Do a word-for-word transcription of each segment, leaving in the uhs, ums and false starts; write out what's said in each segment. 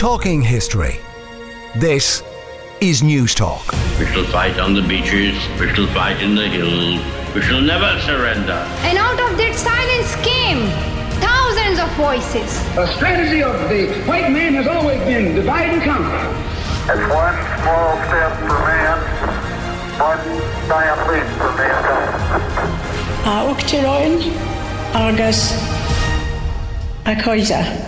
Talking history. This is News Talk. We shall fight on the beaches, we shall fight in the hills, we shall never surrender. And out of that silence came thousands of voices. The strategy of the white man has always been divide and conquer. It's one small step for man, one giant leap for mankind. A Uachtaráin agus a Coisa.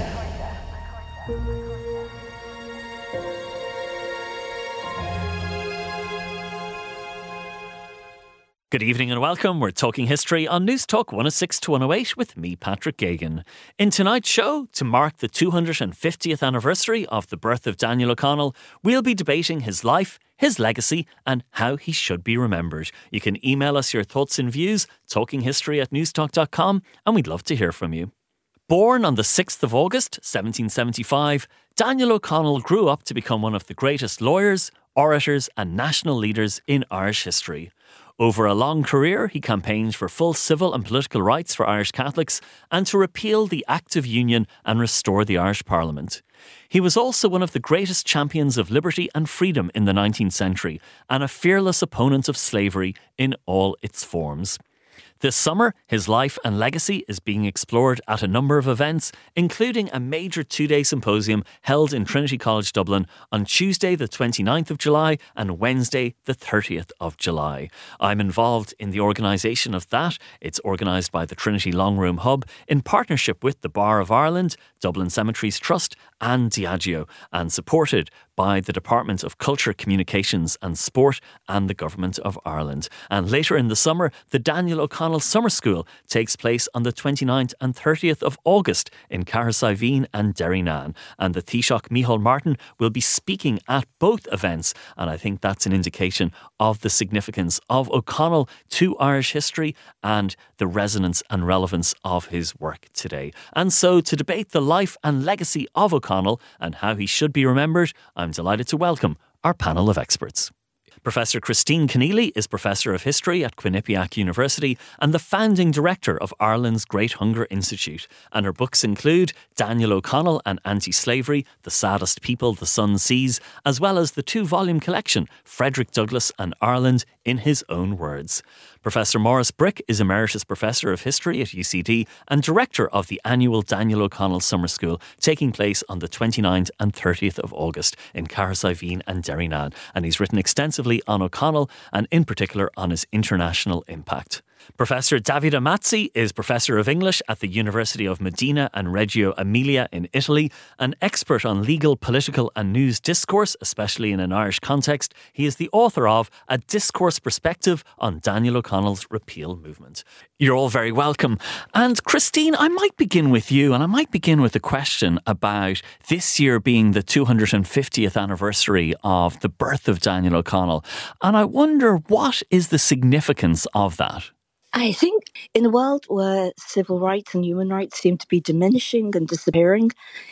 Good evening and welcome. We're talking history on News Talk one oh six to one oh eight with me, Patrick Geoghegan. In tonight's show, to mark the two hundred fiftieth anniversary of the birth of Daniel O'Connell, we'll be debating his life, his legacy and how he should be remembered. You can email us your thoughts and views, talkinghistory at newstalk dot com, and we'd love to hear from you. Born on the sixth of August, seventeen seventy-five, Daniel O'Connell grew up to become one of the greatest lawyers, orators and national leaders in Irish history. Over a long career, he campaigned for full civil and political rights for Irish Catholics and to repeal the Act of Union and restore the Irish Parliament. He was also one of the greatest champions of liberty and freedom in the nineteenth century and a fearless opponent of slavery in all its forms. This summer, his life and legacy is being explored at a number of events, including a major two-day symposium held in Trinity College Dublin on Tuesday the twenty-ninth of July and Wednesday the thirtieth of July. I'm involved in the organisation of that. It's organised by the Trinity Long Room Hub in partnership with the Bar of Ireland, Dublin Cemeteries Trust and Diageo, and supported by the Department of Culture, Communications and Sport and the Government of Ireland. And later in the summer, the Daniel O'Connell Summer School takes place on the twenty-ninth and thirtieth of August in Carrickfine and Derrynane. And the Taoiseach Micheál Martin will be speaking at both events. And I think that's an indication of the significance of O'Connell to Irish history and the resonance and relevance of his work today. And so to debate the life and legacy of O'Connell and how he should be remembered, I'm delighted to welcome our panel of experts. Professor Christine Keneally is Professor of History at Quinnipiac University and the founding director of Ireland's Great Hunger Institute. And her books include Daniel O'Connell and Anti-Slavery, The Saddest People the Sun Sees, as well as the two-volume collection, Frederick Douglass and Ireland in His Own Words. Professor Maurice Brick is Emeritus Professor of History at U C D and Director of the annual Daniel O'Connell Summer School, taking place on the twenty-ninth and thirtieth of August in Carrickfine and Derrynane. And he's written extensively on O'Connell and in particular on his international impact. Professor Davide Mazzi is Professor of English at the University of Modena and Reggio Emilia in Italy. An expert on legal, political and news discourse, especially in an Irish context, he is the author of A Discourse Perspective on Daniel O'Connell's Repeal Movement. You're all very welcome. And Christine, I might begin with you, and I might begin with a question about this year being the two hundred fiftieth anniversary of the birth of Daniel O'Connell. And I wonder, what is the significance of that? I think in a world where civil rights and human rights seem to be diminishing and disappearing,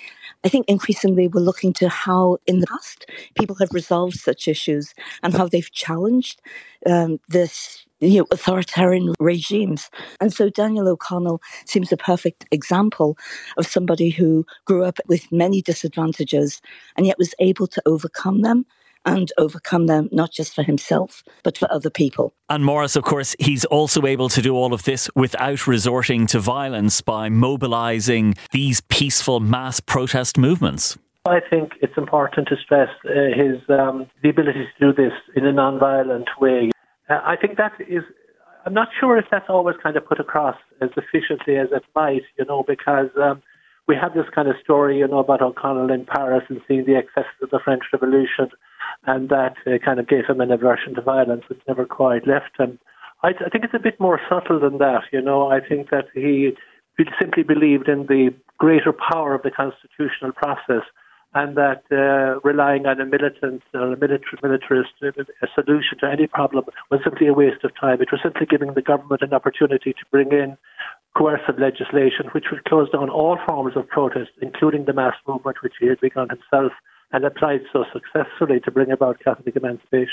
I think increasingly we're looking to how in the past people have resolved such issues and how they've challenged um, this you know, authoritarian regimes. And so Daniel O'Connell seems a perfect example of somebody who grew up with many disadvantages and yet was able to overcome them. And overcome them, not just for himself, but for other people. And Maurice, of course, he's also able to do all of this without resorting to violence by mobilising these peaceful mass protest movements. I think it's important to stress uh, his um, the ability to do this in a non-violent way. Uh, I think that is, I'm not sure if that's always kind of put across as efficiently as it might, you know, because um, we have this kind of story, you know, about O'Connell in Paris and seeing the excesses of the French Revolution. And that uh, kind of gave him an aversion to violence, which never quite left him. I, I think it's a bit more subtle than that, you know. I think that he simply believed in the greater power of the constitutional process and that uh, relying on a militant or a military, militarist a solution to any problem was simply a waste of time. It was simply giving the government an opportunity to bring in coercive legislation which would close down all forms of protest, including the mass movement which he had begun himself and applied so successfully to bring about Catholic emancipation.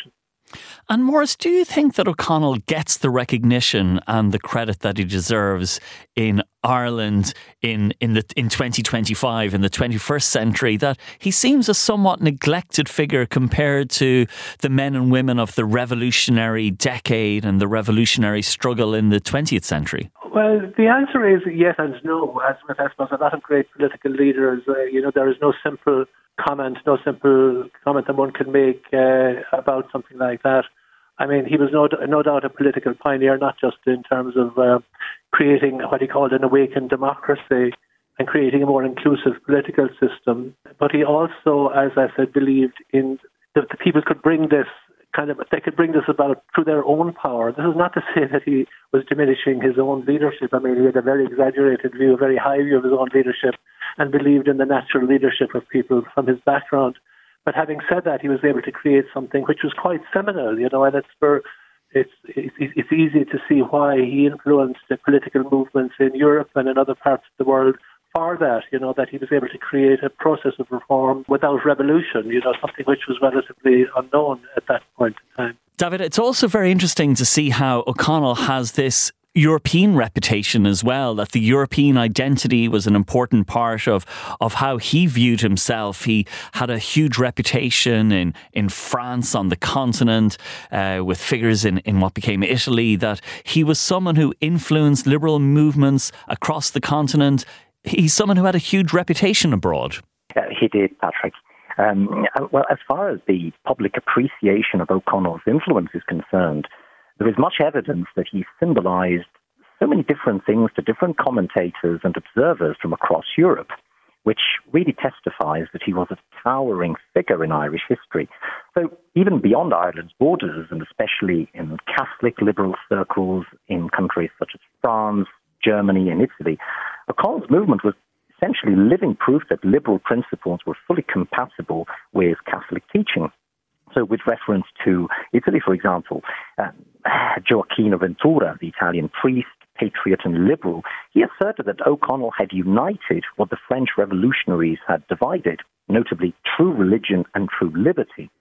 And Maurice, do you think that O'Connell gets the recognition and the credit that he deserves in Ireland in in the in twenty twenty-five, in the twenty-first century, that he seems a somewhat neglected figure compared to the men and women of the revolutionary decade and the revolutionary struggle in the twentieth century? Well, the answer is yes and no. As with, I suppose, a lot of great political leaders, uh, you know, there is no simple comment, no simple comment that one can make uh, about something like that. I mean, he was no, no doubt a political pioneer, not just in terms of uh, creating what he called an awakened democracy and creating a more inclusive political system, but he also, as I said, believed in that the people could bring this kind of, they could bring this about through their own power. This is not to say that he was diminishing his own leadership. I mean, he had a very exaggerated view, a very high view of his own leadership, and believed in the natural leadership of people from his background. But having said that, he was able to create something which was quite seminal, you know, and it's for, it's, it's, it's easy to see why he influenced the political movements in Europe and in other parts of the world for that, you know, that he was able to create a process of reform without revolution, you know, something which was relatively unknown at that point in time. David, it's also very interesting to see how O'Connell has this European reputation as well, that the European identity was an important part of, of how he viewed himself. He had a huge reputation in, in France, on the continent, uh, with figures in, in what became Italy, that he was someone who influenced liberal movements across the continent. He's someone who had a huge reputation abroad. Uh, he did, Patrick. Um, well, as far as the public appreciation of O'Connell's influence is concerned, there is much evidence that he symbolised so many different things to different commentators and observers from across Europe, which really testifies that he was a towering figure in Irish history. So even beyond Ireland's borders, and especially in Catholic liberal circles in countries such as France, Germany and Italy, O'Connell's movement was essentially living proof that liberal principles were fully compatible with Catholic teaching. So with reference to Italy, for example, uh, Gioacchino Ventura, the Italian priest, patriot and liberal, he asserted that O'Connell had united what the French revolutionaries had divided, notably true religion and true liberty.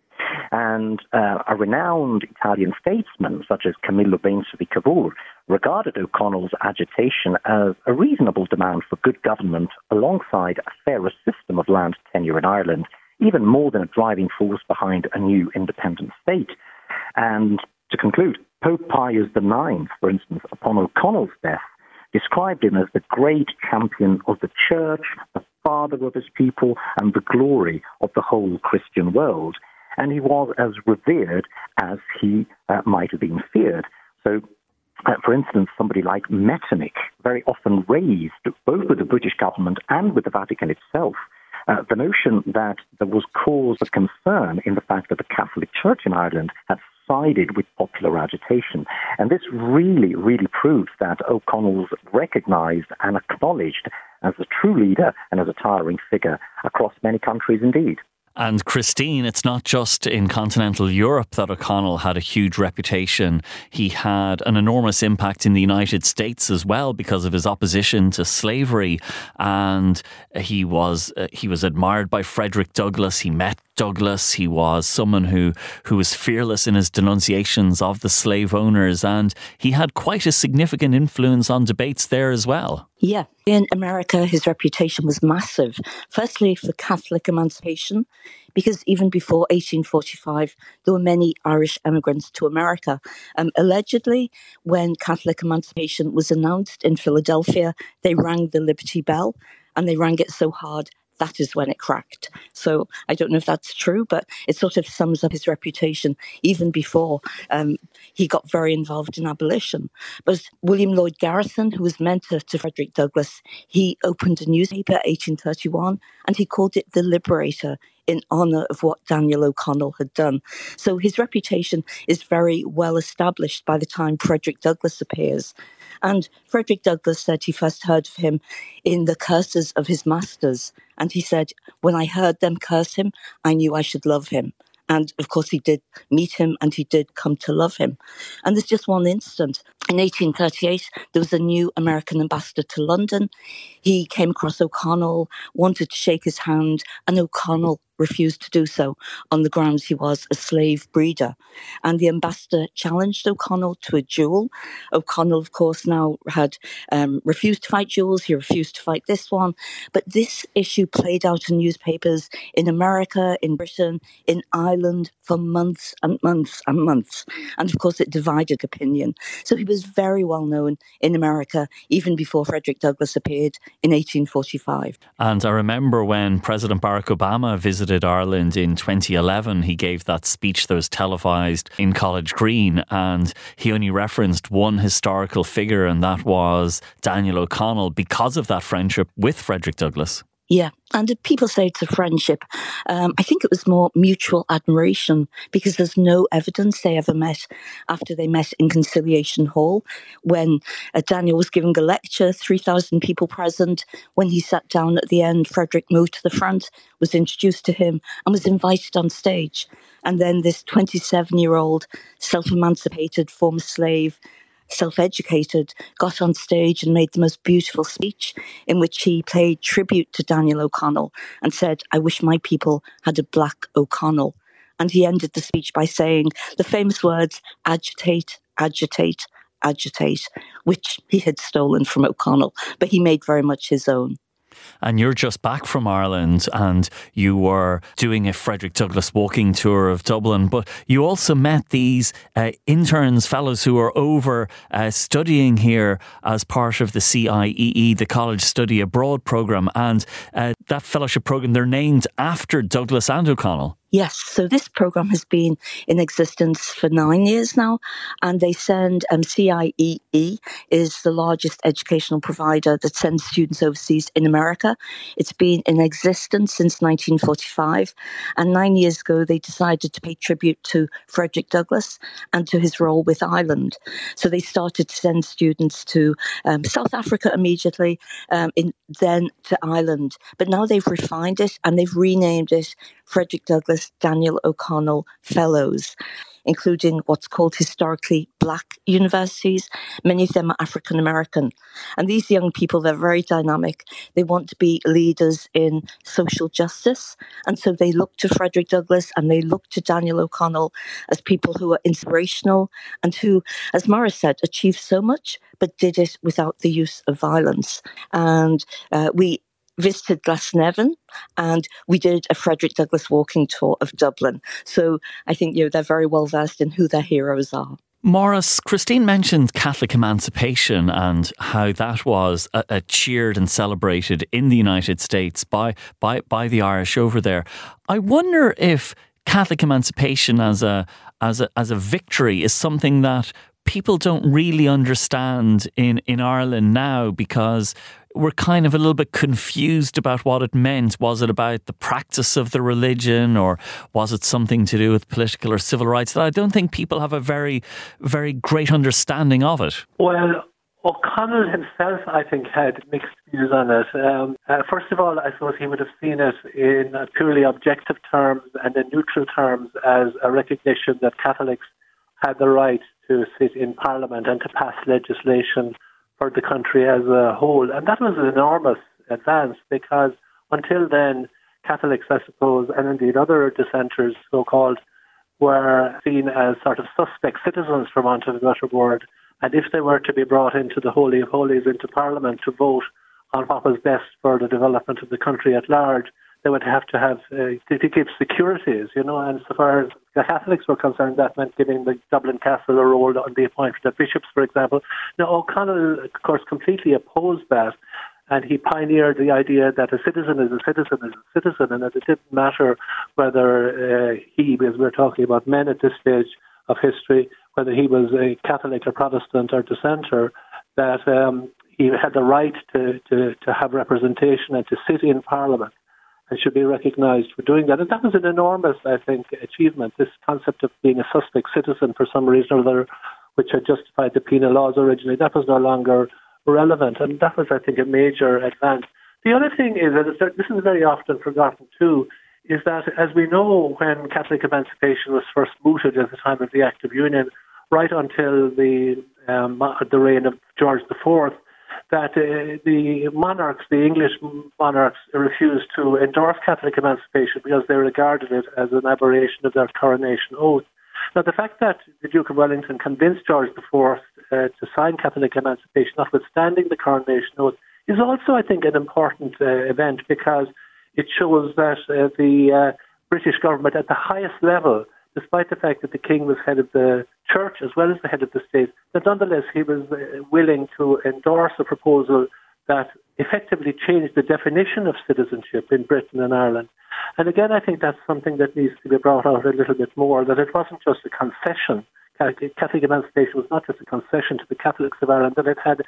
And uh, a renowned Italian statesman such as Camillo Benso di Cavour regarded O'Connell's agitation as a reasonable demand for good government alongside a fairer system of land tenure in Ireland, even more than a driving force behind a new independent state. And to conclude, Pope Pius the Ninth, for instance, upon O'Connell's death, described him as the great champion of the Church, the father of his people, and the glory of the whole Christian world. And he was as revered as he uh, might have been feared. So, uh, for instance, somebody like Metternich very often raised, both with the British government and with the Vatican itself, Uh, the notion that there was cause for concern in the fact that the Catholic Church in Ireland had sided with popular agitation. And this really, really proves that O'Connell was recognised and acknowledged as a true leader and as a towering figure across many countries indeed. And Christine, it's not just in continental Europe that O'Connell had a huge reputation. He had an enormous impact in the United States as well because of his opposition to slavery. And he was uh, he was admired by Frederick Douglass. He met Douglass. He was someone who, who was fearless in his denunciations of the slave owners. And he had quite a significant influence on debates there as well. Yeah. In America, his reputation was massive. Firstly, for Catholic emancipation, because even before eighteen forty-five, there were many Irish immigrants to America. Um, allegedly, when Catholic emancipation was announced in Philadelphia, they rang the Liberty Bell, and they rang it so hard that is when it cracked. So I don't know if that's true, but it sort of sums up his reputation even before um, he got very involved in abolition. But William Lloyd Garrison, who was mentor to Frederick Douglass, he opened a newspaper, eighteen thirty-one, and he called it The Liberator in honour of what Daniel O'Connell had done. So his reputation is very well established by the time Frederick Douglass appears. And Frederick Douglass said he first heard of him in the curses of his masters. And he said, when I heard them curse him, I knew I should love him. And of course, he did meet him and he did come to love him. And there's just one instant. In eighteen thirty-eight, there was a new American ambassador to London. He came across O'Connell, wanted to shake his hand, and O'Connell refused to do so on the grounds he was a slave breeder. And the ambassador challenged O'Connell to a duel. O'Connell, of course, now had um, refused to fight duels. He refused to fight this one. But this issue played out in newspapers in America, in Britain, in Ireland for months and months and months. And of course, it divided opinion. So he was very well known in America, even before Frederick Douglass appeared in eighteen forty-five. And I remember when President Barack Obama visited Ireland in twenty eleven, he gave that speech that was televised in College Green, and he only referenced one historical figure, and that was Daniel O'Connell, because of that friendship with Frederick Douglass. Yeah, and if people say it's a friendship, um, I think it was more mutual admiration, because there's no evidence they ever met after they met in Conciliation Hall. When uh, Daniel was giving a lecture, three thousand people present. When he sat down at the end, Frederick moved to the front, was introduced to him and was invited on stage. And then this twenty-seven-year-old self-emancipated former slave, self-educated, got on stage and made the most beautiful speech in which he paid tribute to Daniel O'Connell and said, "I wish my people had a black O'Connell." And he ended the speech by saying the famous words, "agitate, agitate, agitate," which he had stolen from O'Connell, but he made very much his own. And you're just back from Ireland, and you were doing a Frederick Douglass walking tour of Dublin, but you also met these uh, interns, fellows who are over uh, studying here as part of the C I E E, the College Study Abroad programme, and uh, that fellowship programme, they're named after Douglass and O'Connell. Yes, so this programme has been in existence for nine years now, and they send, um, C I E E is the largest educational provider that sends students overseas in America. It's been in existence since nineteen forty-five, and nine years ago they decided to pay tribute to Frederick Douglass and to his role with Ireland. So they started to send students to um, South Africa immediately, um, in, then to Ireland. But now they've refined it and they've renamed it Frederick Douglass Daniel O'Connell Fellows, including what's called historically black universities. Many of them are African American. And these young people, they're very dynamic. They want to be leaders in social justice. And so they look to Frederick Douglass and they look to Daniel O'Connell as people who are inspirational and who, as Morris said, achieved so much, but did it without the use of violence. And uh, we visited Glasnevin, and we did a Frederick Douglass walking tour of Dublin. So I think, you know, they're very well versed in who their heroes are. Morris, Christine mentioned Catholic emancipation and how that was uh, uh, cheered and celebrated in the United States by, by, by the Irish over there. I wonder if Catholic emancipation as a, as a, as a victory is something that people don't really understand in, in Ireland now, because we're kind of a little bit confused about what it meant. Was it about the practice of the religion, or was it something to do with political or civil rights? I don't think people have a very, very great understanding of it. Well, O'Connell himself, I think, had mixed views on it. Um, uh, first of all, I suppose he would have seen it in purely objective terms and in neutral terms as a recognition that Catholics had the right to sit in Parliament and to pass legislation for the country as a whole. And that was an enormous advance, because until then, Catholics, I suppose, and indeed other dissenters, so-called, were seen as sort of suspect citizens, for want of a better word. And if they were to be brought into the Holy of Holies, into Parliament, to vote on what was best for the development of the country at large, they would have to have uh, to give securities, you know, and so far as the Catholics were concerned, that meant giving the Dublin Castle a role on the appointment of bishops, for example. Now, O'Connell, of course, completely opposed that, and he pioneered the idea that a citizen is a citizen is a citizen, and that it didn't matter whether uh, he, as we're talking about men at this stage of history, whether he was a Catholic or Protestant or dissenter, that um, he had the right to, to, to have representation and to sit in Parliament, and should be recognised for doing that. And that was an enormous, I think, achievement, this concept of being a suspect citizen for some reason or other, which had justified the penal laws originally. That was no longer relevant, and that was, I think, a major advance. The other thing is, that this is very often forgotten too, is that, as we know, when Catholic emancipation was first mooted at the time of the Act of Union, right until the um, the reign of George the Fourth, that uh, the monarchs, the English monarchs, refused to endorse Catholic emancipation because they regarded it as an aberration of their coronation oath. Now, the fact that the Duke of Wellington convinced George the Fourth uh, to sign Catholic emancipation, notwithstanding the coronation oath, is also, I think, an important uh, event because it shows that uh, the uh, British government at the highest level, despite the fact that the king was head of the church as well as the head of the state, that nonetheless he was uh, willing to endorse a proposal that effectively changed the definition of citizenship in Britain and Ireland. And again, I think that's something that needs to be brought out a little bit more, that it wasn't just a concession. Catholic emancipation was not just a concession to the Catholics of Ireland, that it had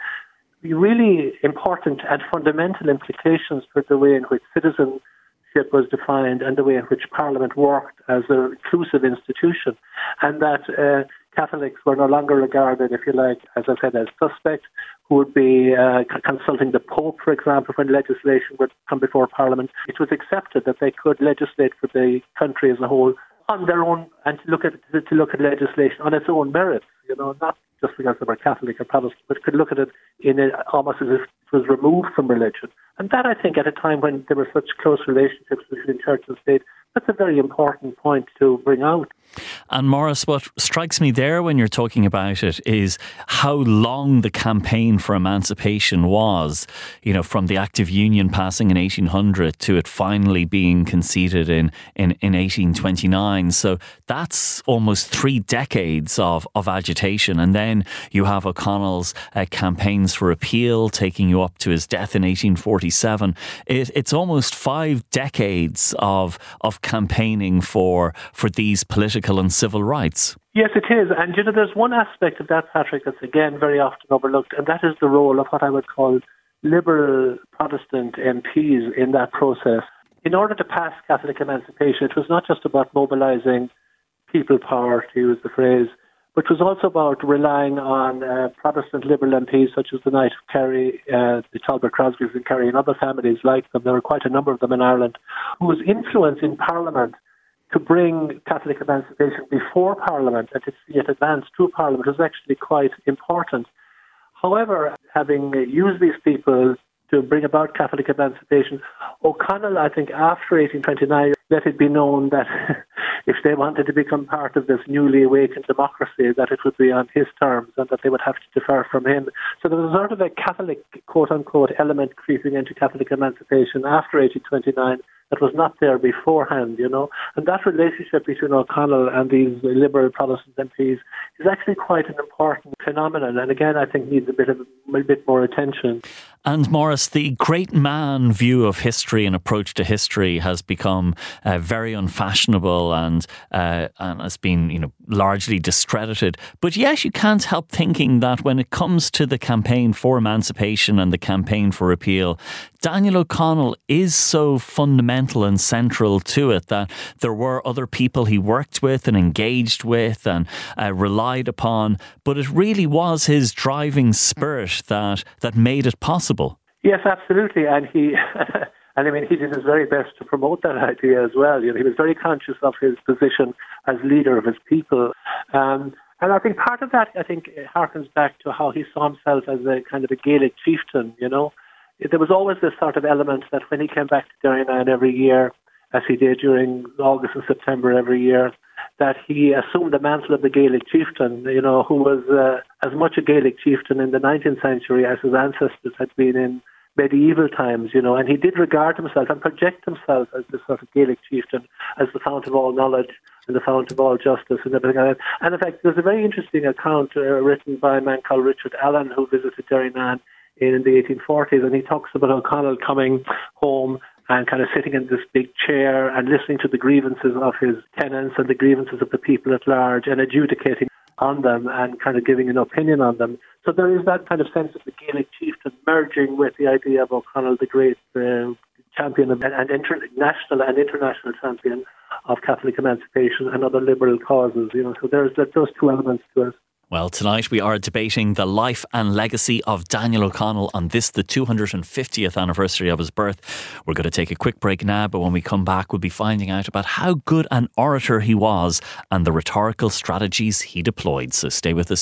really important and fundamental implications for the way in which citizenship was defined and the way in which Parliament worked as an inclusive institution, and that uh, Catholics were no longer regarded, if you like, as I said, as suspects who would be uh, consulting the Pope, for example, when legislation would come before Parliament. It was accepted that they could legislate for the country as a whole on their own, and to look at to look at legislation on its own merits. You know, not just because they were Catholic or Protestant, but could look at it in a, almost as if it was removed from religion. And that, I think, at a time when there were such close relationships between church and state, that's a very important point to bring out. And Maurice, what strikes me there when you're talking about it is how long the campaign for emancipation was, you know, from the Act of Union passing in eighteen hundred to it finally being conceded in, in, in eighteen twenty-nine. So that's almost three decades of, of agitation. And then you have O'Connell's uh, campaigns for repeal taking you up to his death in eighteen forty-seven. It, it's almost five decades of of campaigning for for these political and civil rights. Yes, it is. And, you know, there's one aspect of that, Patrick, that's, again, very often overlooked, and that is the role of what I would call liberal Protestant M Ps in that process. In order to pass Catholic emancipation, it was not just about mobilising people power, to use the phrase, but it was also about relying on uh, Protestant liberal M Ps such as the Knight of Kerry, uh, the Talbot Crosbys in Kerry, and other families like them. There were quite a number of them in Ireland, whose influence in Parliament to bring Catholic emancipation before Parliament and to see it advance through Parliament was actually quite important. However, having used these people to bring about Catholic emancipation, O'Connell, I think, after eighteen twenty-nine, let it be known that if they wanted to become part of this newly awakened democracy, that it would be on his terms and that they would have to defer from him. So there was sort of a Catholic, quote-unquote, element creeping into Catholic emancipation after eighteen twenty-nine that was not there beforehand, you know. And that relationship between O'Connell and these liberal Protestant M Ps is actually quite an important phenomenon, and again, I think needs a bit of a bit more attention. And Maurice, the great man view of history and approach to history has become uh, very unfashionable and uh, and has been, you know, largely discredited. But yes, you can't help thinking that when it comes to the campaign for emancipation and the campaign for repeal, Daniel O'Connell is so fundamental and central to it that there were other people he worked with and engaged with and uh, relied upon, but it really was his driving spirit that that made it possible. Yes, absolutely, and he, and I mean, he did his very best to promote that idea as well. You know, he was very conscious of his position as leader of his people, um, and I think part of that, I think, harkens back to how he saw himself as a kind of a Gaelic chieftain. You know, there was always this sort of element that when he came back to Derrynane every year, as he did during August and September every year, that he assumed the mantle of the Gaelic chieftain, you know, who was uh, as much a Gaelic chieftain in the nineteenth century as his ancestors had been in medieval times, you know, and he did regard himself and project himself as this sort of Gaelic chieftain, as the fount of all knowledge and the fount of all justice and everything like that. And in fact, there's a very interesting account uh, written by a man called Richard Allen, who visited Derrynane in the eighteen forties, and he talks about O'Connell coming home and kind of sitting in this big chair and listening to the grievances of his tenants and the grievances of the people at large and adjudicating on them and kind of giving an opinion on them. So there is that kind of sense of the Gaelic chieftain merging with the idea of O'Connell, the great uh, champion of, and international and international champion of Catholic emancipation and other liberal causes. You know, so there's those two elements to it. Well, tonight we are debating the life and legacy of Daniel O'Connell on this, the two hundred fiftieth anniversary of his birth. We're going to take a quick break now, but when we come back, we'll be finding out about how good an orator he was and the rhetorical strategies he deployed. So stay with us here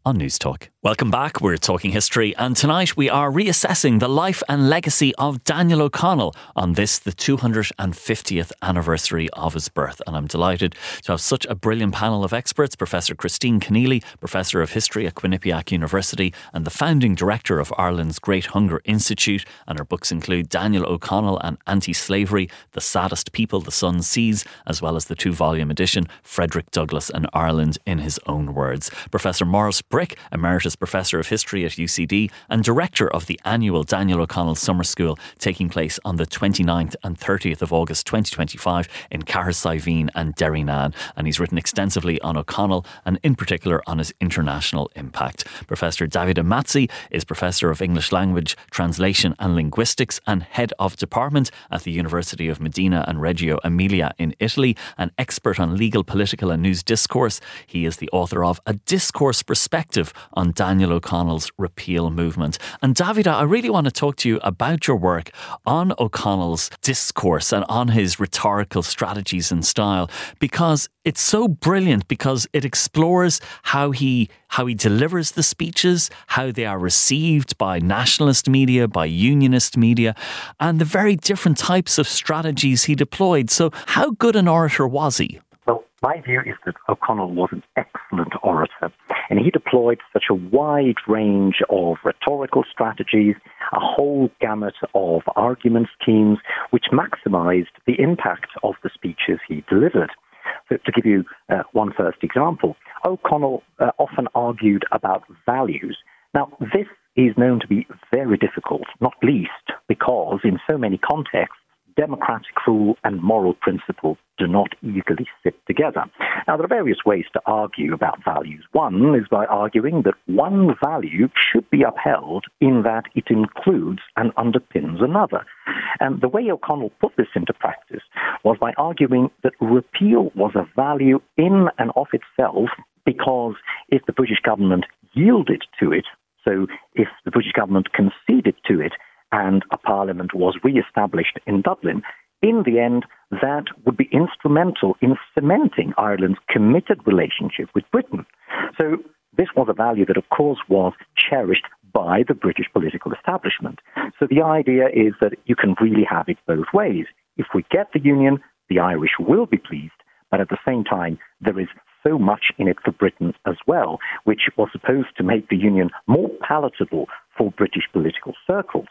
on News Talk. Welcome back. We're talking history, and tonight we are reassessing the life and legacy of Daniel O'Connell on this, the two hundred fiftieth anniversary of his birth. And I'm delighted to have such a brilliant panel of experts. Professor Christine Keneally, Professor of History at Quinnipiac University and the founding director of Ireland's Great Hunger Institute. And her books include Daniel O'Connell and Anti-Slavery, The Saddest People the Sun Sees, as well as the two-volume edition, Frederick Douglass and Ireland in His Own Words. Professor Maurice Brick, Emeritus Professor of History at U C D and Director of the annual Daniel O'Connell Summer School, taking place on the twenty-ninth and thirtieth of August twenty twenty-five in Carrickfinn and Derrynane. And he's written extensively on O'Connell and in particular on his international impact. Professor Davide Mazzi is Professor of English Language, Translation and Linguistics and Head of Department at the University of Modena and Reggio Emilia in Italy, an expert on legal, political and news discourse. He is the author of A Discourse Perspective on Daniel O'Connell's repeal movement. And Davide, I really want to talk to you about your work on O'Connell's discourse and on his rhetorical strategies and style, because it's so brilliant, because it explores how he how he delivers the speeches, how they are received by nationalist media, by unionist media, and the very different types of strategies he deployed. So how good an orator was he? Well, my view is that O'Connell was an excellent orator, and he deployed such a wide range of rhetorical strategies, a whole gamut of argument schemes, which maximised the impact of the speeches he delivered. So to give you uh, one first example, O'Connell uh, often argued about values. Now, this is known to be very difficult, not least because in so many contexts, democratic rule and moral principle do not easily sit together. Now, there are various ways to argue about values. One is by arguing that one value should be upheld in that it includes and underpins another. And the way O'Connell put this into practice was by arguing that repeal was a value in and of itself, because if the British government yielded to it, so if the British government conceded to it, and a parliament was re-established in Dublin, in the end, that would be instrumental in cementing Ireland's committed relationship with Britain. So this was a value that, of course, was cherished by the British political establishment. So the idea is that you can really have it both ways. If we get the union, the Irish will be pleased, but at the same time, there is so much in it for Britain as well, which was supposed to make the union more palatable for British political circles.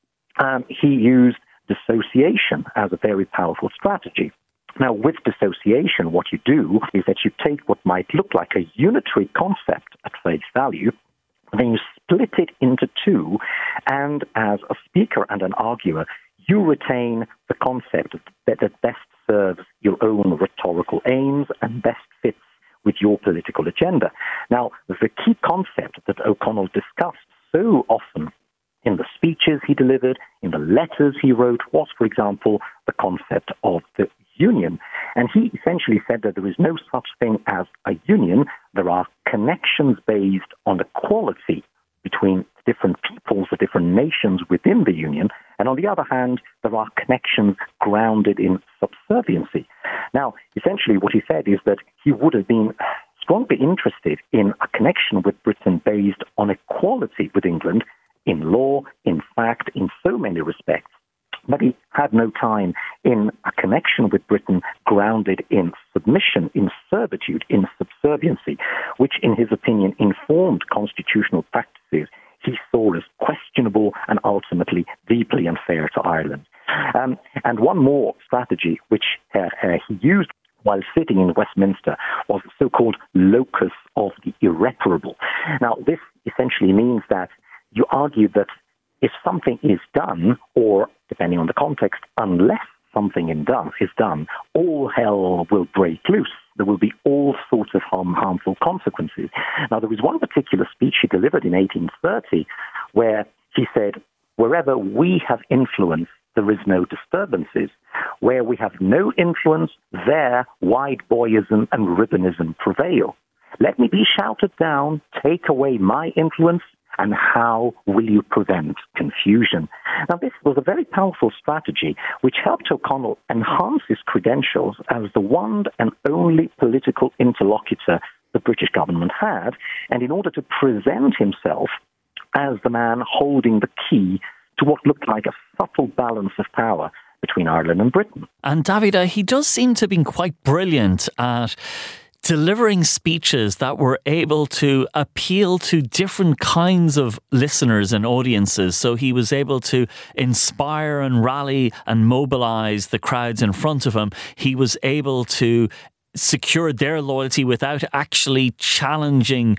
Um, he used dissociation as a very powerful strategy. Now, with dissociation, what you do is that you take what might look like a unitary concept at face value, then you split it into two, and as a speaker and an arguer, you retain the concept that, that best serves your own rhetorical aims and best fits with your political agenda. Now, the key concept that O'Connell discussed so often in the speeches he delivered, in the letters he wrote, was, for example, the concept of the union. And he essentially said that there is no such thing as a union. There are connections based on equality between different peoples, the different nations within the union. And on the other hand, there are connections grounded in subserviency. Now, essentially what he said is that he would have been strongly interested in a connection with Britain based on equality with England, in law, in fact, in so many respects. But he had no time in a connection with Britain grounded in submission, in servitude, in subserviency, which, in his opinion, informed constitutional practices he saw as questionable and ultimately deeply unfair to Ireland. Um, and one more strategy which uh, uh, he used while sitting in Westminster was the so-called locus of the irreparable. Now, this essentially means that you argue that if something is done, or, depending on the context, unless something is done, is done, all hell will break loose. There will be all sorts of harm, harmful consequences. Now, there was one particular speech he delivered in eighteen thirty where he said, wherever we have influence, there is no disturbances. Where we have no influence, there white boyism and ribbonism prevail. Let me be shouted down, take away my influence, and how will you prevent confusion? Now, this was a very powerful strategy which helped O'Connell enhance his credentials as the one and only political interlocutor the British government had, and in order to present himself as the man holding the key to what looked like a subtle balance of power between Ireland and Britain. And Davide, he does seem to have been quite brilliant at delivering speeches that were able to appeal to different kinds of listeners and audiences. So he was able to inspire and rally and mobilise the crowds in front of him. He was able to secure their loyalty without actually challenging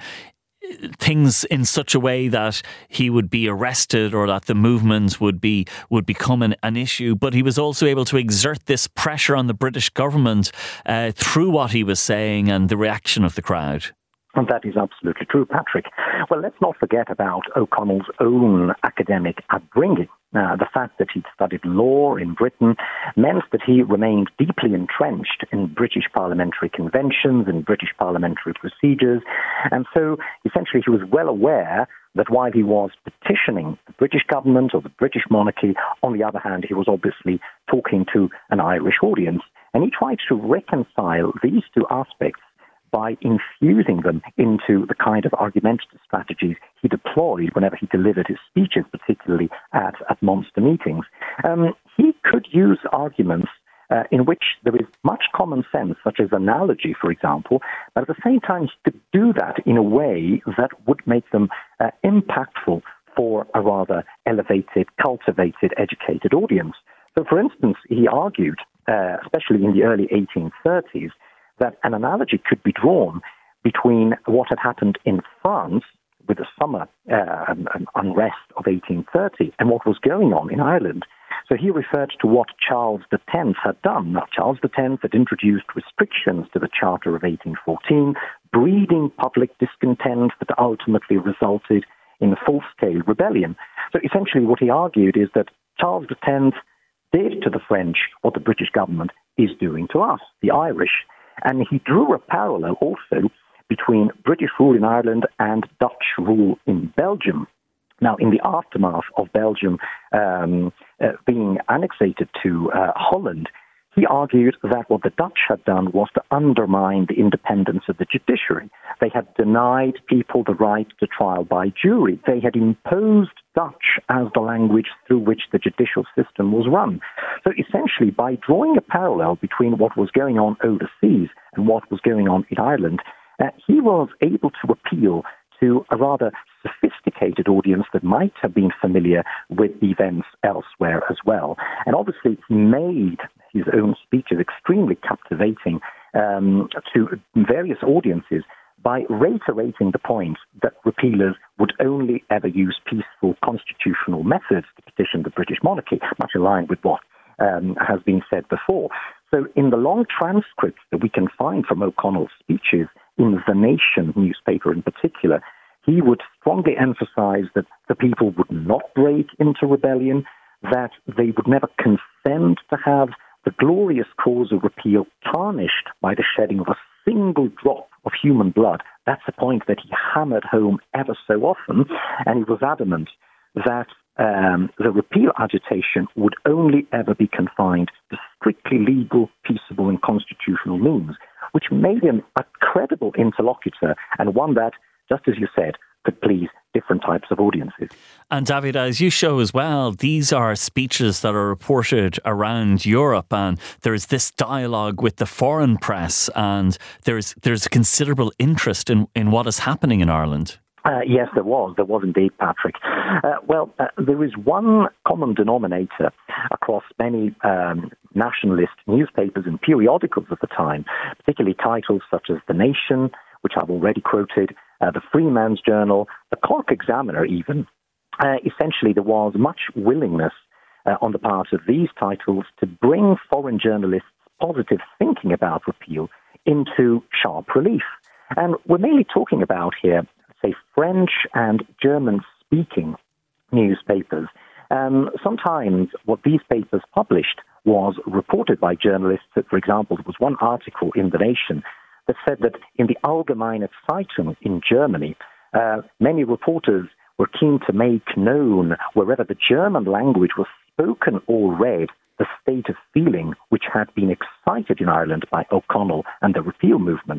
things in such a way that he would be arrested or that the movement would be would become an, an issue. But he was also able to exert this pressure on the British government uh, through what he was saying and the reaction of the crowd. And that is absolutely true, Patrick. Well, let's not forget about O'Connell's own academic upbringing. Uh, the fact that he'd studied law in Britain meant that he remained deeply entrenched in British parliamentary conventions and British parliamentary procedures. And so, essentially, he was well aware that while he was petitioning the British government or the British monarchy, on the other hand, he was obviously talking to an Irish audience. And he tried to reconcile these two aspects by infusing them into the kind of argumentative strategies he deployed whenever he delivered his speeches, particularly at, at monster meetings. Um, he could use arguments uh, in which there is much common sense, such as analogy, for example, but at the same time he could do that in a way that would make them uh, impactful for a rather elevated, cultivated, educated audience. So, for instance, he argued, uh, especially in the early eighteen thirties, that an analogy could be drawn between what had happened in France with the summer uh, an, an unrest of eighteen thirty and what was going on in Ireland. So he referred to what Charles the Tenth had done. Now, Charles the Tenth had introduced restrictions to the Charter of eighteen fourteen, breeding public discontent that ultimately resulted in a full-scale rebellion. So essentially what he argued is that Charles the Tenth did to the French what the British government is doing to us, the Irish. And he drew a parallel also between British rule in Ireland and Dutch rule in Belgium. Now, in the aftermath of Belgium um, uh, being annexated to uh, Holland, he argued that what the Dutch had done was to undermine the independence of the judiciary. They had denied people the right to trial by jury. They had imposed Dutch as the language through which the judicial system was run. So essentially, by drawing a parallel between what was going on overseas and what was going on in Ireland, uh, he was able to appeal to a rather sophisticated audience that might have been familiar with the events elsewhere as well. And obviously, he made his own speeches extremely captivating um, to various audiences by reiterating the point that repealers would only ever use peaceful constitutional methods to petition the British monarchy, much in line with what um, has been said before. So in the long transcripts that we can find from O'Connell's speeches, in The Nation newspaper in particular, he would strongly emphasize that the people would not break into rebellion, that they would never consent to have the glorious cause of repeal tarnished by the shedding of a single drop of human blood. That's a point that he hammered home ever so often, and he was adamant that um, the repeal agitation would only ever be confined to strictly legal, peaceable and constitutional means, which made him a credible interlocutor and one that, just as you said, could please different types of audiences. And David, as you show as well, these are speeches that are reported around Europe, and there's this dialogue with the foreign press, and there's there's considerable interest in, in what is happening in Ireland. Uh, yes, there was. There was indeed, Patrick. Uh, well, uh, there is one common denominator across many um, nationalist newspapers and periodicals at the time, particularly titles such as The Nation, which I've already quoted, uh, the Freeman's Journal, the Cork Examiner even. Uh, essentially, there was much willingness uh, on the part of these titles to bring foreign journalists' positive thinking about repeal into sharp relief. And we're mainly talking about here, say, French and German-speaking newspapers. Um, sometimes what these papers published was reported by journalists. For example, there was one article in The Nation that said that in the Allgemeine Zeitung in Germany, uh, many reporters were keen to make known, wherever the German language was spoken or read, the state of feeling which had been excited in Ireland by O'Connell and the repeal movement.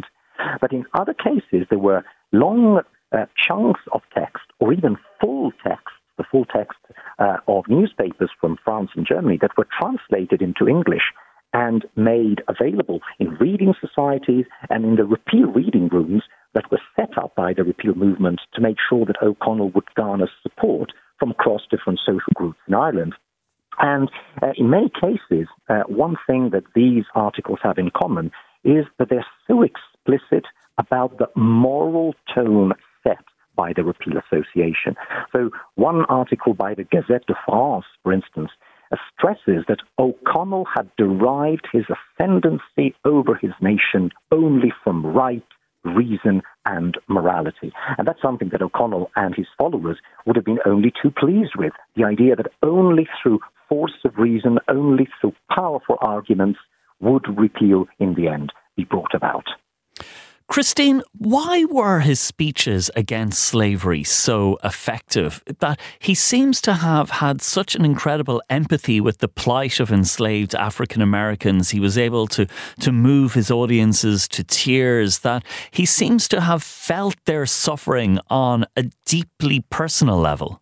But in other cases, there were long uh, chunks of text, or even full text, the full text uh, of newspapers from France and Germany that were translated into English and made available in reading societies and in the repeal reading rooms that were set up by the repeal movement to make sure that O'Connell would garner support from across different social groups in Ireland. And uh, in many cases, uh, one thing that these articles have in common is that they're so explicit about the moral tone set by the Repeal Association. So one article by the Gazette de France, for instance, uh, stresses that O'Connell had derived his ascendancy over his nation only from right, reason and morality. And that's something that O'Connell and his followers would have been only too pleased with. The idea that only through force of reason, only through powerful arguments would repeal in the end be brought about. Christine, why were his speeches against slavery so effective? That he seems to have had such an incredible empathy with the plight of enslaved African Americans. He was able to, to move his audiences to tears, that he seems to have felt their suffering on a deeply personal level.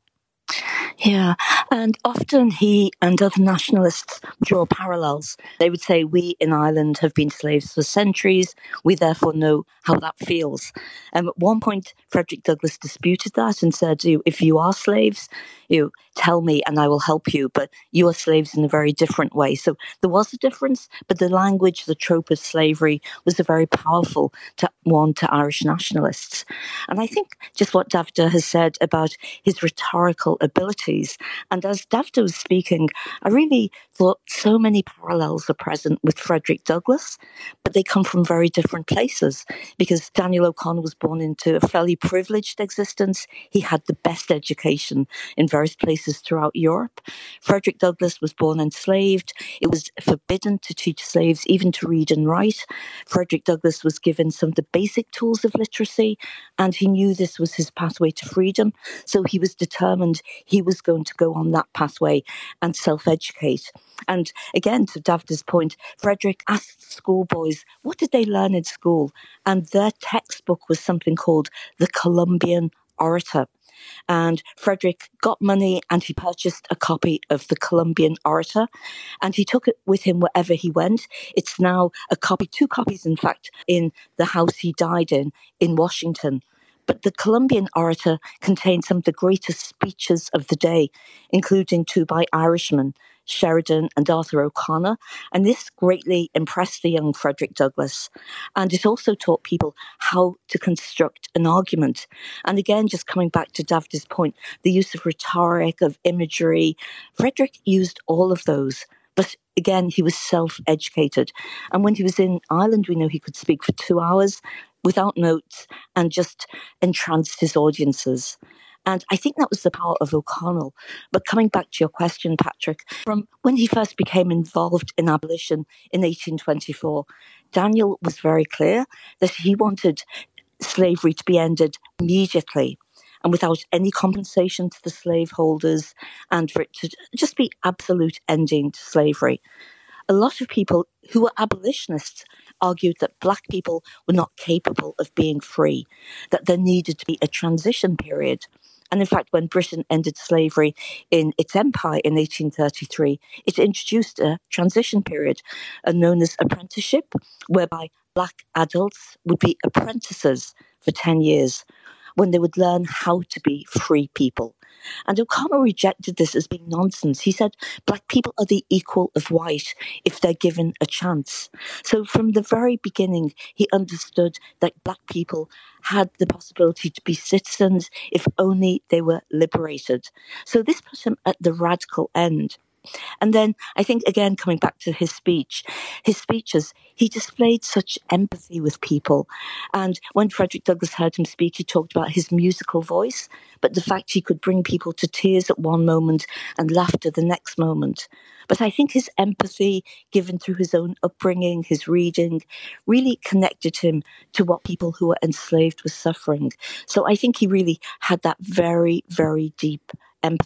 Yeah, and often he and other nationalists draw parallels. They would say, we in Ireland have been slaves for centuries, we therefore know how that feels. Um, at one point, Frederick Douglass disputed that and said, if you are slaves, you tell me and I will help you, but you are slaves in a very different way. So there was a difference, but the language, the trope of slavery was a very powerful to, one to Irish nationalists. And I think just what Davda has said about his rhetorical abilities, and as Davda was speaking, I really thought so many parallels are present with Frederick Douglass, but they come from very different places, because Daniel O'Connell was born into a fairly privileged existence. He had the best education in various places throughout Europe. Frederick Douglass was born enslaved. It was forbidden to teach slaves even to read and write. Frederick Douglass was given some of the basic tools of literacy, and he knew this was his pathway to freedom. So he was determined he was going to go on that pathway and self-educate. And again, to Davda's point, Frederick asked schoolboys, what did they learn in school? And their textbook was something called the Columbian Orator. And Frederick got money and he purchased a copy of the Columbian Orator, and he took it with him wherever he went. It's now a copy, two copies, in fact, in the house he died in, in Washington. But the Columbian Orator contained some of the greatest speeches of the day, including two by Irishmen, Sheridan and Arthur O'Connor, and this greatly impressed the young Frederick Douglass. And it also taught people how to construct an argument. And again, just coming back to Davda's point, the use of rhetoric, of imagery, Frederick used all of those. But again, he was self-educated. And when he was in Ireland, we know he could speak for two hours without notes and just entranced his audiences. And I think that was the power of O'Connell. But coming back to your question, Patrick, from when he first became involved in abolition in eighteen twenty-four, Daniel was very clear that he wanted slavery to be ended immediately and without any compensation to the slaveholders, and for it to just be absolute ending to slavery. A lot of people who were abolitionists argued that black people were not capable of being free, that there needed to be a transition period. And in fact, when Britain ended slavery in its empire in eighteen thirty-three, it introduced a transition period uh, known as apprenticeship, whereby black adults would be apprentices for ten years, when they would learn how to be free people. And O'Connell rejected this as being nonsense. He said black people are the equal of white if they're given a chance. So from the very beginning, he understood that black people had the possibility to be citizens if only they were liberated. So this put him at the radical end. And then I think, again, coming back to his speech, his speeches, he displayed such empathy with people. And when Frederick Douglass heard him speak, he talked about his musical voice, but the fact he could bring people to tears at one moment and laughter the next moment. But I think his empathy, given through his own upbringing, his reading, really connected him to what people who were enslaved were suffering. So I think he really had that very, very deep empathy.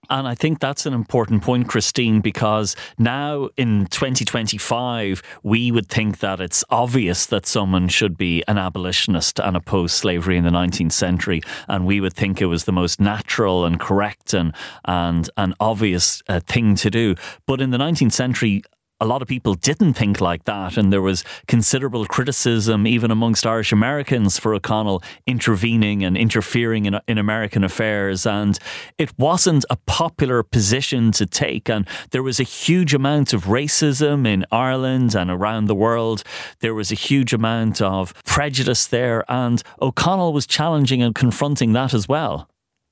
And I think that's an important point, Christine, because now in twenty twenty-five, we would think that it's obvious that someone should be an abolitionist and oppose slavery in the nineteenth century. And we would think it was the most natural and correct and, and an obvious uh, thing to do. But in the nineteenth century, a lot of people didn't think like that, and there was considerable criticism even amongst Irish Americans for O'Connell intervening and interfering in, in American affairs, and it wasn't a popular position to take, and there was a huge amount of racism in Ireland and around the world. There was a huge amount of prejudice there, and O'Connell was challenging and confronting that as well.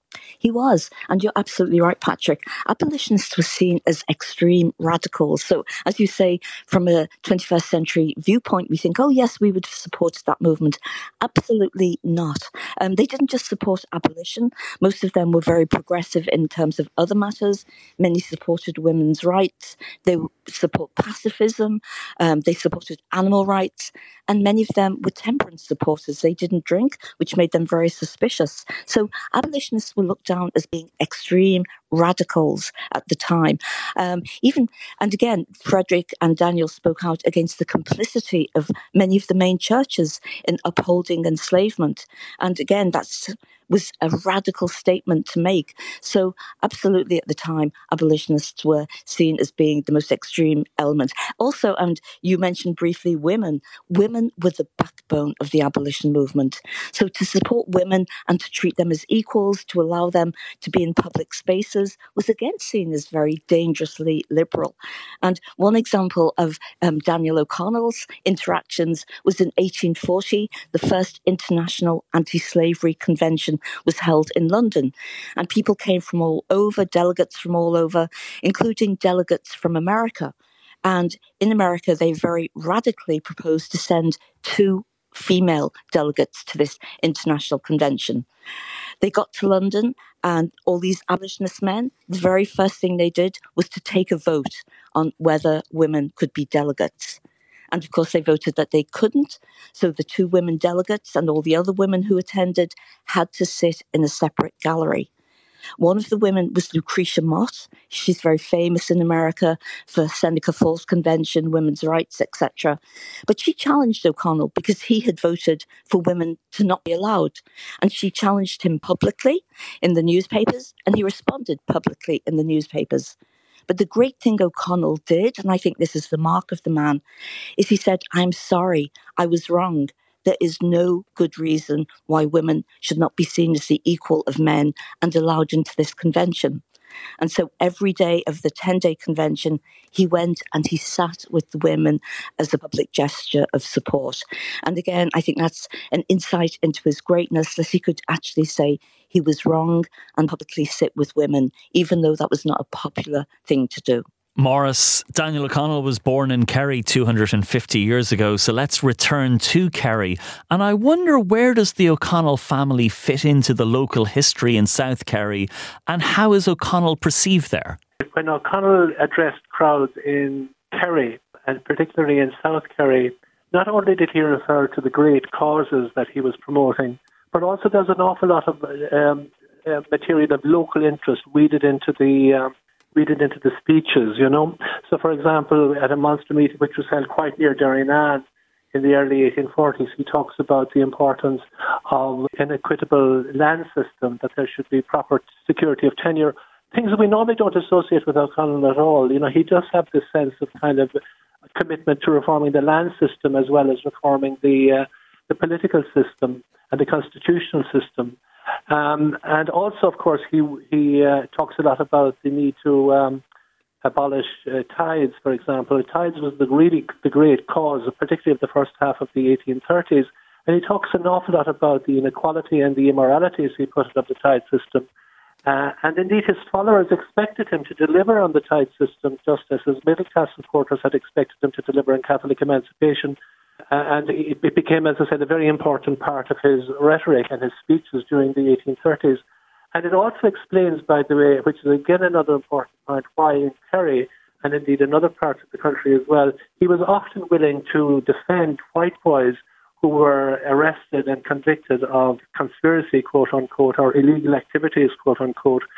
He was, and you're absolutely right, Patrick. Abolitionists were seen as extreme radicals. So, as you say, from a twenty-first century viewpoint, we think, oh yes, we would have supported that movement. Absolutely not. Um, they didn't just support abolition. Most of them were very progressive in terms of other matters. Many supported women's rights. They support pacifism. Um, they supported animal rights. And many of them were temperance supporters. They didn't drink, which made them very suspicious. So abolitionists were looked down as being extreme radicals at the time. Um, even, and again, Frederick and Daniel spoke out against the complicity of many of the main churches in upholding enslavement. And again, that's was a radical statement to make. So absolutely at the time, abolitionists were seen as being the most extreme element. Also, and you mentioned briefly women, women were the backbone of the abolition movement. So to support women and to treat them as equals, to allow them to be in public spaces was again seen as very dangerously liberal. And one example of um, Daniel O'Connell's interactions was in eighteen forty, the first international anti-slavery convention was held in London. And people came from all over, delegates from all over, including delegates from America. And in America, they very radically proposed to send two female delegates to this international convention. They got to London, and all these abolitionist men, the very first thing they did was to take a vote on whether women could be delegates. And of course, they voted that they couldn't. So the two women delegates and all the other women who attended had to sit in a separate gallery. One of the women was Lucretia Mott. She's very famous in America for Seneca Falls Convention, women's rights, et cetera. But she challenged O'Connell because he had voted for women to not be allowed. And she challenged him publicly in the newspapers, and he responded publicly in the newspapers. But the great thing O'Connell did, and I think this is the mark of the man, is he said, I'm sorry, I was wrong. There is no good reason why women should not be seen as the equal of men and allowed into this convention. And so every day of the ten-day convention, he went and he sat with the women as a public gesture of support. And again, I think that's an insight into his greatness, that he could actually say he was wrong and publicly sit with women, even though that was not a popular thing to do. Maurice, Daniel O'Connell was born in Kerry two hundred fifty years ago, so let's return to Kerry. And I wonder, where does the O'Connell family fit into the local history in South Kerry, and how is O'Connell perceived there? When O'Connell addressed crowds in Kerry, and particularly in South Kerry, not only did he refer to the great causes that he was promoting, but also there's an awful lot of um, uh, material of local interest weeded into the um, weeded into the speeches, you know. So, for example, at a Munster meeting which was held quite near Derrynane in the early eighteen forties, he talks about the importance of an equitable land system, that there should be proper security of tenure, things that we normally don't associate with O'Connell at all. You know, he does have this sense of kind of commitment to reforming the land system as well as reforming the uh, the political system and the constitutional system. Um, and also, of course, he he uh, talks a lot about the need to um, abolish uh, tithes, for example. Tithes was the really the great cause, particularly of the first half of the eighteen thirties. And he talks an awful lot about the inequality and the immoralities, he put it, of the tithe system. Uh, and indeed, his followers expected him to deliver on the tithe system, just as his middle-class supporters had expected him to deliver on Catholic emancipation. Uh, and it, it became, as I said, a very important part of his rhetoric and his speeches during the eighteen thirties. And it also explains, by the way, which is again another important point, why in Kerry, and indeed in other parts of the country as well, he was often willing to defend white boys who were arrested and convicted of conspiracy, quote-unquote, or illegal activities, quote-unquote,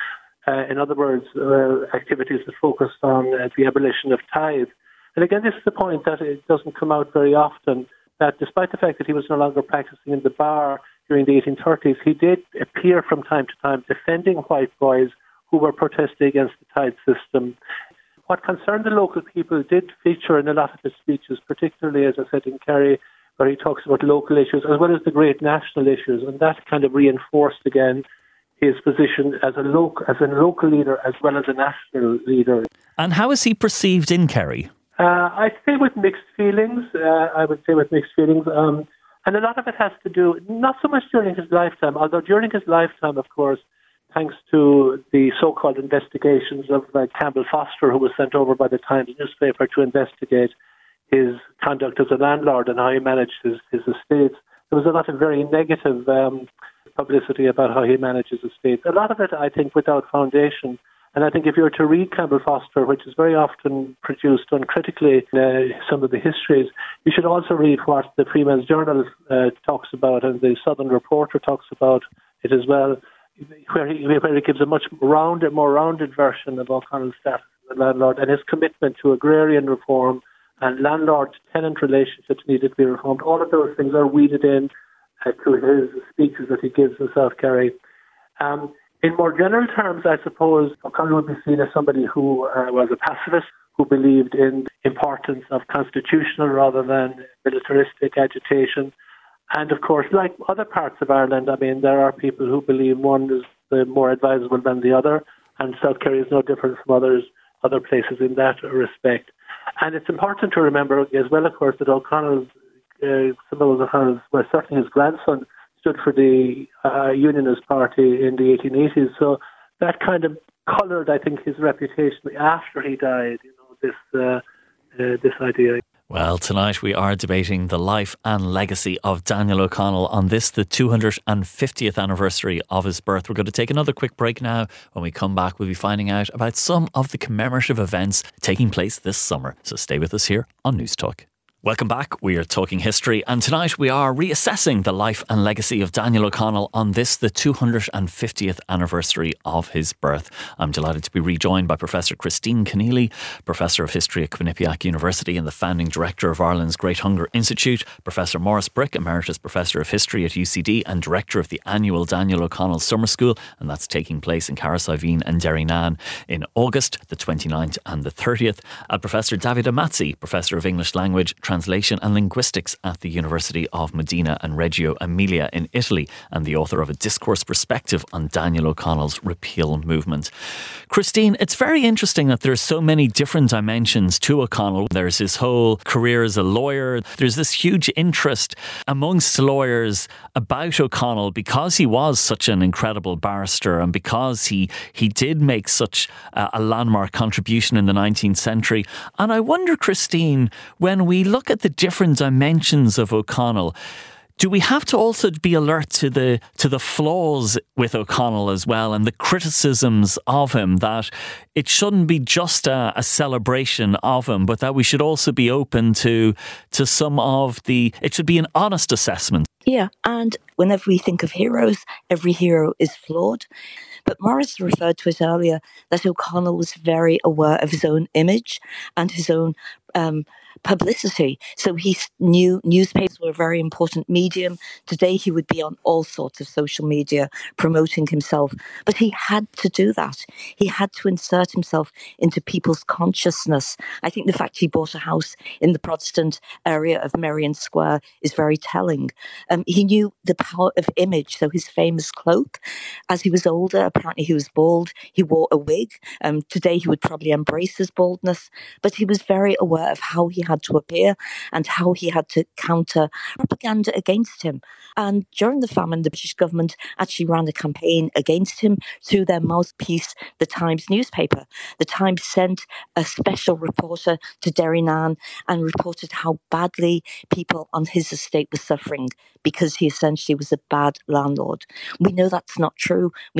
Uh, in other words, uh, activities that focused on uh, the abolition of tithe. And again, this is the point that it doesn't come out very often, that despite the fact that he was no longer practicing in the bar during the eighteen thirties, he did appear from time to time defending white boys who were protesting against the tithe system. What concerned the local people did feature in a lot of his speeches, particularly, as I said, in Kerry, where he talks about local issues as well as the great national issues, and that kind of reinforced again his position as a local, as a local leader as well as a national leader. And how is he perceived in Kerry? Uh, I'd say with mixed feelings. Uh, I would say with mixed feelings. Um, and a lot of it has to do, not so much during his lifetime, although during his lifetime, of course, thanks to the so-called investigations of uh, Campbell Foster, who was sent over by the Times newspaper to investigate his conduct as a landlord and how he managed his, his estates. There was a lot of very negative um, publicity about how he manages estates. A lot of it, I think, without foundation. And I think if you were to read Campbell Foster, which is very often produced uncritically in uh, some of the histories, you should also read what the Freeman's Journal uh, talks about, and the Southern Reporter talks about it as well, where he, where he gives a much rounded, more rounded version of O'Connell's status as a landlord and his commitment to agrarian reform and landlord-tenant relationships needed to be reformed. All of those things are weeded in uh, to his speeches that he gives in South Kerry. Um, in more general terms, I suppose O'Connell would be seen as somebody who uh, was a pacifist, who believed in the importance of constitutional rather than militaristic agitation. And of course, like other parts of Ireland, I mean, there are people who believe one is uh, more advisable than the other, and South Kerry is no different from others, other places in that respect. And it's important to remember as well, of course, that O'Connell's, uh, some of O'Connell's, well, certainly his grandson, stood for the uh, Unionist Party in the eighteen eighties. So that kind of coloured, I think, his reputation after he died, you know, this, uh, uh, this idea. Well, tonight we are debating the life and legacy of Daniel O'Connell on this, the two hundred fiftieth anniversary of his birth. We're going to take another quick break now. When we come back, we'll be finding out about some of the commemorative events taking place this summer. So stay with us here on News Talk. Welcome back. We are talking history, and tonight we are reassessing the life and legacy of Daniel O'Connell on this, the two hundred fiftieth anniversary of his birth. I'm delighted to be rejoined by Professor Christine Keneally, Professor of History at Quinnipiac University and the founding director of Ireland's Great Hunger Institute, Professor Maurice Brick, Emeritus Professor of History at U C D and Director of the annual Daniel O'Connell Summer School, and that's taking place in Carrasiveen and Derrynane in August, the twenty-ninth and the thirtieth, and Professor Davide Mazzi, Professor of English Language, Translation and Linguistics at the University of Modena and Reggio Emilia in Italy, and the author of A Discourse Perspective on Daniel O'Connell's Repeal Movement. Christine, it's very interesting that there are so many different dimensions to O'Connell. There's his whole career as a lawyer. There's this huge interest amongst lawyers about O'Connell because he was such an incredible barrister and because he, he did make such a, a landmark contribution in the nineteenth century. And I wonder, Christine, when we look at the different dimensions of O'Connell, do we have to also be alert to the to the flaws with O'Connell as well and the criticisms of him, that it shouldn't be just a, a celebration of him, but that we should also be open to to some of the, it should be an honest assessment? Yeah, and whenever we think of heroes, every hero is flawed. But Maurice referred to it earlier, that O'Connell was very aware of his own image and his own um, publicity. So he knew newspapers were a very important medium. Today he would be on all sorts of social media promoting himself. But he had to do that. He had to insert himself into people's consciousness. I think the fact he bought a house in the Protestant area of Merrion Square is very telling. Um, he knew the power of image. So his famous cloak, as he was older, apparently he was bald. He wore a wig. Um, today he would probably embrace his baldness. But he was very aware of how he had to appear and how he had to counter propaganda against him. And during the famine, the British government actually ran a campaign against him through their mouthpiece, the Times newspaper. The Times sent a special reporter to Derrynane and reported how badly people on his estate were suffering because he essentially was a bad landlord. We know that's not true. We know he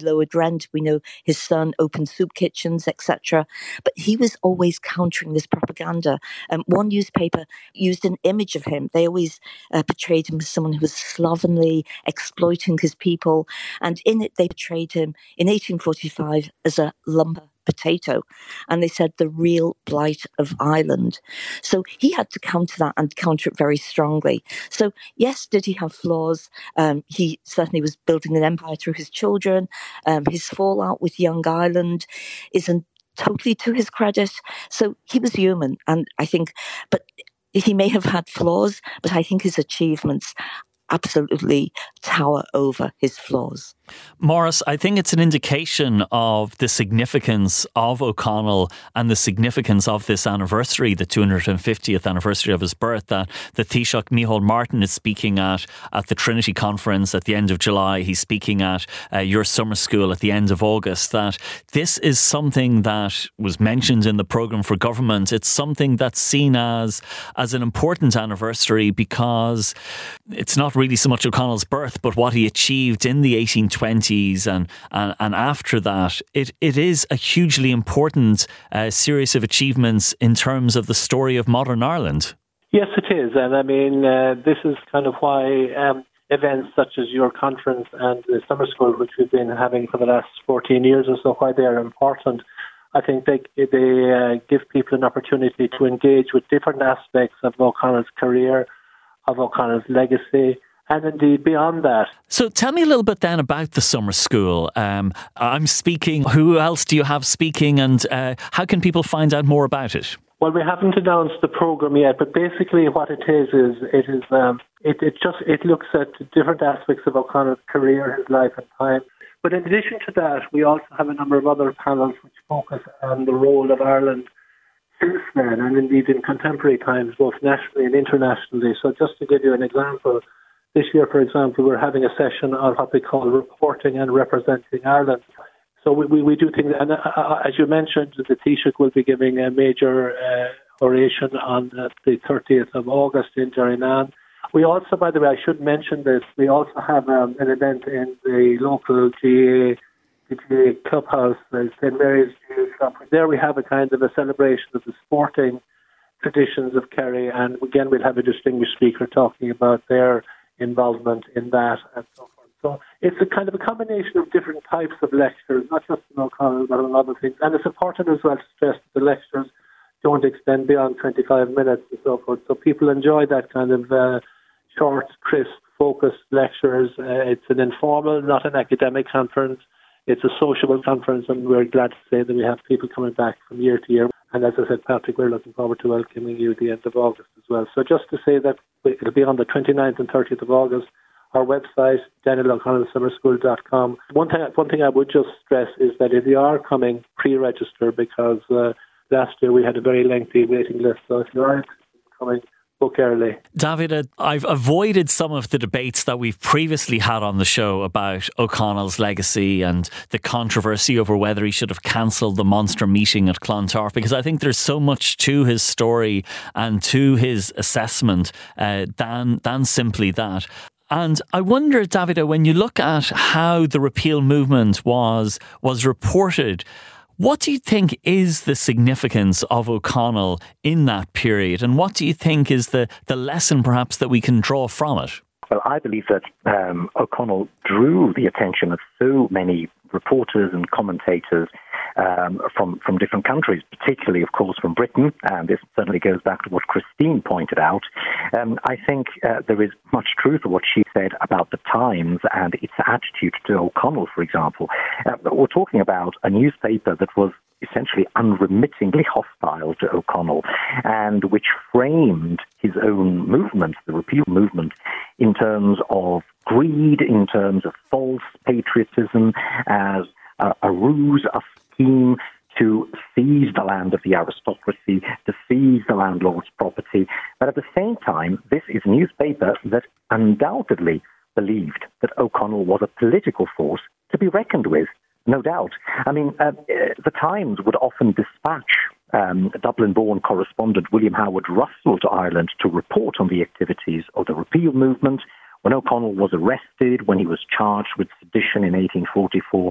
lowered rent. We know his son opened soup kitchens, et cetera. But he was always countering this propaganda. Um, one newspaper used an image of him. They always uh, portrayed him as someone who was slovenly, exploiting his people. And in it, they portrayed him in eighteen forty-five as a lumber potato. And they said the real blight of Ireland. So he had to counter that and counter it very strongly. So yes, did he have flaws? Um, he certainly was building an empire through his children. Um, his fallout with Young Ireland isn't totally to his credit. So he was human. And I think, but he may have had flaws, but I think his achievements absolutely tower over his flaws. Maurice, I think it's an indication of the significance of O'Connell and the significance of this anniversary, the two hundred fiftieth anniversary of his birth, that the Taoiseach Micheál Martin is speaking at at the Trinity Conference at the end of July. He's speaking at uh, your summer school at the end of August. That this is something that was mentioned in the programme for government. It's something that's seen as, as an important anniversary because it's not really so much O'Connell's birth, but what he achieved in the eighteen twenties and, and, and after that. It, it is a hugely important uh, series of achievements in terms of the story of modern Ireland. Yes, it is. And I mean, uh, this is kind of why um, events such as your conference and the summer school, which we've been having for the last fourteen years or so, why they are important. I think they, they uh, give people an opportunity to engage with different aspects of O'Connell's career, of O'Connell's legacy, and indeed beyond that. So tell me a little bit then about the summer school. Um, I'm speaking. Who else do you have speaking, and uh, how can people find out more about it? Well, we haven't announced the programme yet, but basically what it is is it is um, it, it just it looks at different aspects of O'Connell's career, his life and time. But in addition to that, we also have a number of other panels which focus on the role of Ireland since then, and indeed in contemporary times, both nationally and internationally. So just to give you an example, this year, for example, we're having a session on what we call reporting and representing Ireland. So we, we, we do think, and uh, as you mentioned, the Taoiseach will be giving a major uh, oration on uh, the thirtieth of August in Derrynane. We also, by the way, I should mention this, we also have um, an event in the local G A A, the G A A Clubhouse, uh, Saint Mary's G A A Club. There we have a kind of a celebration of the sporting traditions of Kerry, and again we'll have a distinguished speaker talking about their involvement in that and so forth. So it's a kind of a combination of different types of lectures, not just on O'Connell, but on other things. And it's important as well to stress that the lectures don't extend beyond twenty-five minutes and so forth. So people enjoy that kind of uh, short, crisp, focused lectures. Uh, it's an informal, not an academic conference. It's a sociable conference, and we're glad to say that we have people coming back from year to year. And as I said, Patrick, we're looking forward to welcoming you at the end of August as well. So just to say that it'll be on the twenty-ninth and thirtieth of August. Our website, daniel o'connell summer school dot com. One thing, one thing I would just stress is that if you are coming, pre-register, because uh, last year we had a very lengthy waiting list. So if you are coming, book early. David, I've avoided some of the debates that we've previously had on the show about O'Connell's legacy and the controversy over whether he should have cancelled the monster meeting at Clontarf, because I think there's so much to his story and to his assessment uh, than, than simply that. And I wonder, Davide, when you look at how the repeal movement was was reported, what do you think is the significance of O'Connell in that period? And what do you think is the, the lesson perhaps that we can draw from it? Well, I believe that um, O'Connell drew the attention of so many reporters and commentators um, from, from different countries, particularly, of course, from Britain. And this certainly goes back to what Christine pointed out. Um, I think uh, there is much truth to what she said about the Times and its attitude to O'Connell, for example. Uh, we're talking about a newspaper that was essentially unremittingly hostile to O'Connell and which framed his own movement, the repeal movement, in terms of greed, in terms of false patriotism, as a, a ruse, a scheme to seize the land of the aristocracy, to seize the landlord's property. But at the same time, this is a newspaper that undoubtedly believed that O'Connell was a political force to be reckoned with. No doubt. I mean, uh, the Times would often dispatch um, Dublin-born correspondent William Howard Russell to Ireland to report on the activities of the repeal movement. When O'Connell was arrested, when he was charged with sedition in eighteen forty-four,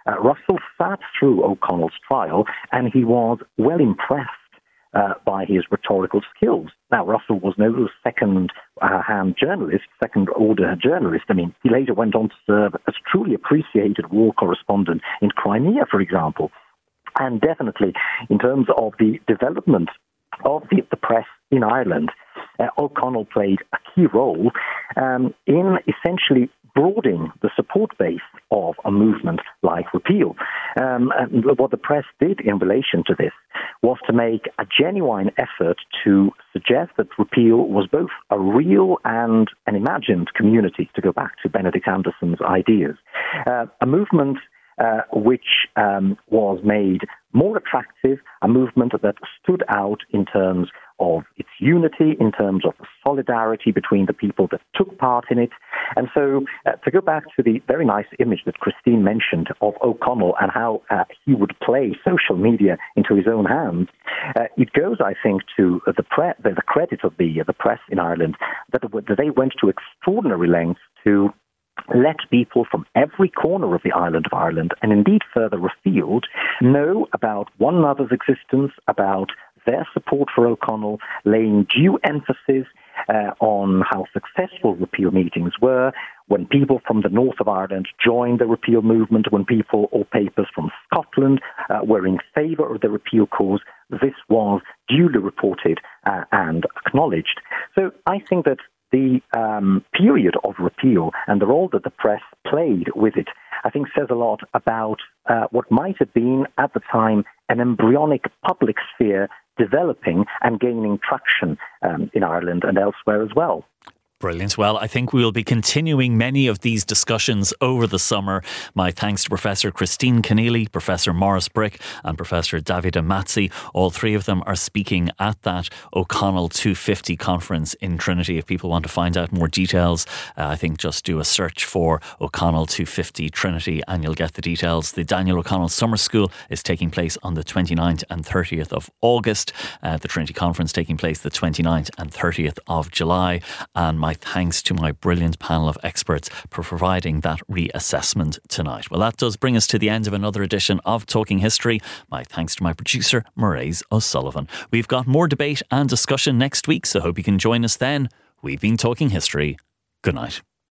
uh, Russell sat through O'Connell's trial, and he was well impressed uh, by his rhetorical skills. Now, Russell was no second-hand journalist, second-order journalist. I mean, he later went on to serve as a truly appreciated war correspondent in Crimea, for example. And definitely, in terms of the development of the, the press in Ireland, uh, O'Connell played a key role um, in essentially broadening the support base of a movement like repeal. Um, and what the press did in relation to this was to make a genuine effort to suggest that repeal was both a real and an imagined community, to go back to Benedict Anderson's ideas. Uh, a movement Uh, which um, was made more attractive, a movement that stood out in terms of its unity, in terms of the solidarity between the people that took part in it. And so uh, to go back to the very nice image that Christine mentioned of O'Connell and how uh, he would play social media into his own hands, uh, it goes, I think, to the, pre- the, the credit of the, uh, the press in Ireland that, that they went to extraordinary lengths to let people from every corner of the island of Ireland, and indeed further afield, know about one another's existence, about their support for O'Connell, laying due emphasis uh, on how successful repeal meetings were, when people from the north of Ireland joined the repeal movement, when people or papers from Scotland uh, were in favour of the repeal cause. This was duly reported uh, and acknowledged. So I think that the um, period of repeal and the role that the press played with it, I think says a lot about uh, what might have been, at the time, an embryonic public sphere developing and gaining traction um, in Ireland and elsewhere as well. Brilliant. Well, I think we'll be continuing many of these discussions over the summer. My thanks to Professor Christine Keneally, Professor Maurice Brick and Professor Davide Mazzi. All three of them are speaking at that O'Connell two fifty conference in Trinity. If people want to find out more details, uh, I think just do a search for O'Connell two fifty Trinity and you'll get the details. The Daniel O'Connell Summer School is taking place on the twenty-ninth and thirtieth of August. Uh, the Trinity Conference taking place the twenty-ninth and thirtieth of July. And my thanks to my brilliant panel of experts for providing that reassessment tonight. Well, that does bring us to the end of another edition of Talking History. My thanks to my producer, Mairead O'Sullivan. We've got more debate and discussion next week, so hope you can join us then. We've been Talking History. Good night.